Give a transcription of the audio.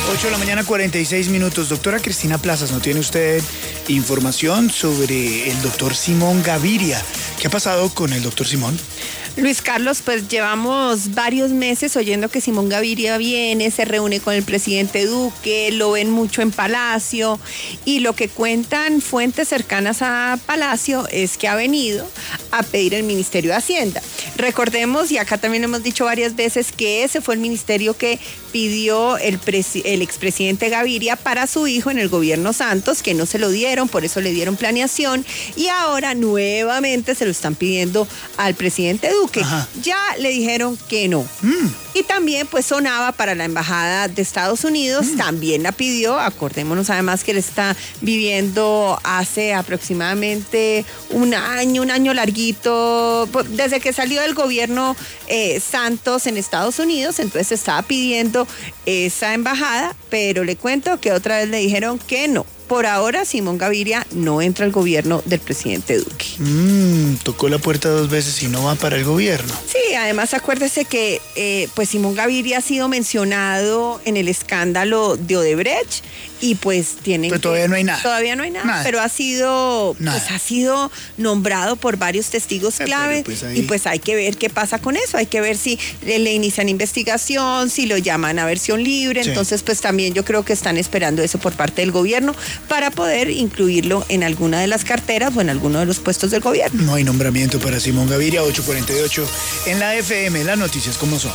8 de la mañana, 46 minutos. Doctora Cristina Plazas, ¿no tiene usted información sobre el doctor Simón Gaviria? ¿Qué ha pasado con el doctor Simón? Luis Carlos, pues llevamos varios meses oyendo que Simón Gaviria viene, se reúne con el presidente Duque, lo ven mucho en Palacio, y lo que cuentan fuentes cercanas a Palacio es que ha venido a pedir el Ministerio de Hacienda. Recordemos, y acá también hemos dicho varias veces, que ese fue el ministerio que pidió el expresidente Gaviria para su hijo en el gobierno Santos, que no se lo dieron, por eso le dieron planeación, y ahora nuevamente se lo están pidiendo al presidente Duque. Ajá. Ya le dijeron que no. Y también pues sonaba para la embajada de Estados Unidos, también la pidió. Acordémonos además que él está viviendo hace aproximadamente un año larguito, desde que salió del gobierno Santos en Estados Unidos, entonces estaba pidiendo esa embajada, pero le cuento que otra vez le dijeron que no. Por ahora, Simón Gaviria no entra al gobierno del presidente Duque. Tocó la puerta 2 veces y no va para el gobierno. Sí, además acuérdese que pues Simón Gaviria ha sido mencionado en el escándalo de Odebrecht y pues tienen Pero todavía no hay nada. Todavía no hay nada. Pero ha sido nombrado por varios testigos clave y pues hay que ver qué pasa con eso, hay que ver si le inician investigación, si lo llaman a versión libre, entonces pues también yo creo que están esperando eso por parte del gobierno para poder incluirlo en alguna de las carteras o en alguno de los puestos del gobierno. No hay nombramiento para Simón Gaviria. 8:48 en la FM, las noticias como son.